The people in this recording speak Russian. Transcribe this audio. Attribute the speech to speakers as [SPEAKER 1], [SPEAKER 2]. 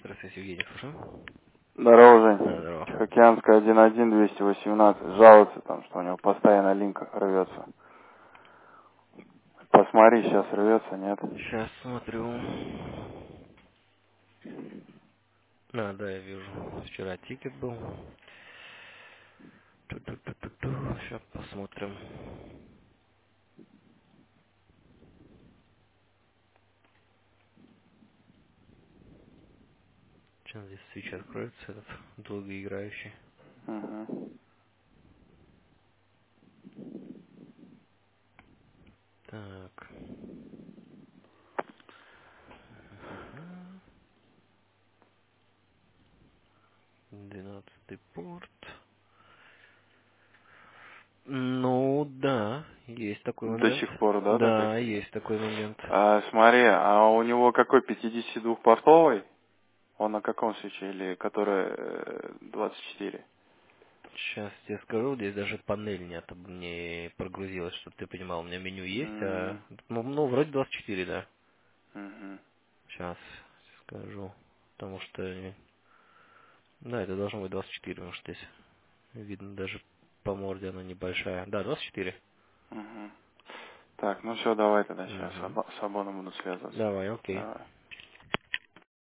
[SPEAKER 1] Здравствуйте, Евгений, слушаю.
[SPEAKER 2] Здорово,
[SPEAKER 1] Да,
[SPEAKER 2] Жень.
[SPEAKER 1] здорово.
[SPEAKER 2] Тихоокеанская 11218. Жалуется там, что у него постоянно линк рвется. Посмотри, сейчас рвется, нет?
[SPEAKER 1] Сейчас смотрю. А, да, я вижу. Вчера тикет был. Ту-ту-ту-ту-ту. Сейчас посмотрим. Сейчас здесь свич откроется, этот долгоиграющий.
[SPEAKER 2] Угу.
[SPEAKER 1] Так. 12-й порт. Ну, да, есть такой
[SPEAKER 2] До
[SPEAKER 1] момент.
[SPEAKER 2] сих пор, да, так
[SPEAKER 1] Да,
[SPEAKER 2] какие-то?
[SPEAKER 1] есть такой момент.
[SPEAKER 2] Смотри, а у него какой 52-портовый? Он на каком свече? Или который 24?
[SPEAKER 1] Сейчас тебе скажу, здесь даже панель не прогрузилась, чтобы ты понимал. У меня меню есть, а... Ну, вроде 24, да.
[SPEAKER 2] Угу.
[SPEAKER 1] Сейчас скажу. Потому что... Да, это должно быть 24, потому что здесь видно даже по морде она небольшая. Да, 24.
[SPEAKER 2] Угу. Так, ну все, давай тогда сейчас
[SPEAKER 1] Угу.
[SPEAKER 2] с Абоном буду связываться.
[SPEAKER 1] Давай, окей.
[SPEAKER 2] Давай.